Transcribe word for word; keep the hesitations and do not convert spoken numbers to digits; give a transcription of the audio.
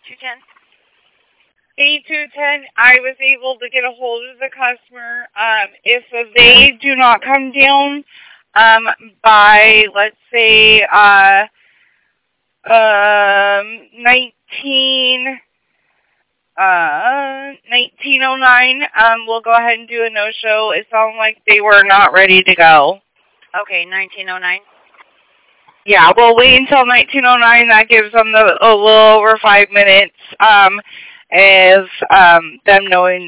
two ten. eight two ten, I was able to get a hold of the customer. Um, if they do not come down um, by, let's say, uh, um, nineteen, uh, nineteen oh nine, um, we'll go ahead and do a no-show. It sounded like they were not ready to go. Okay, nineteen oh nine. Yeah, we'll wait until nineteen oh nine. That gives them the, a little over five minutes um, as um, them knowing